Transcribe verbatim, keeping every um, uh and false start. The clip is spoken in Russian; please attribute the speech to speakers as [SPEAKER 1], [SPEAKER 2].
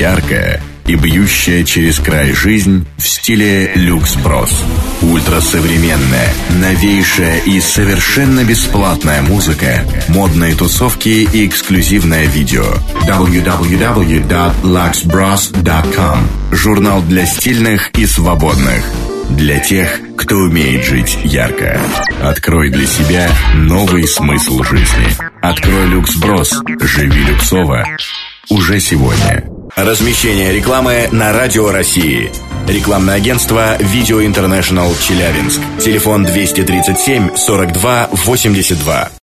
[SPEAKER 1] яркая и бьющая через край жизнь в стиле люкс брос. Ультрасовременная, новейшая и совершенно бесплатная музыка, модные тусовки и эксклюзивное видео. дабл ю дабл ю дабл ю точка лакс брос точка ком. Журнал для стильных и свободных. Для тех, кто умеет жить ярко. Открой для себя новый смысл жизни. Открой люкс брос. Живи люксово. Уже сегодня. Размещение рекламы на Радио России. Рекламное агентство «Видео Интернешнл Челябинск». Телефон двести тридцать семь сорок два восемьдесят два.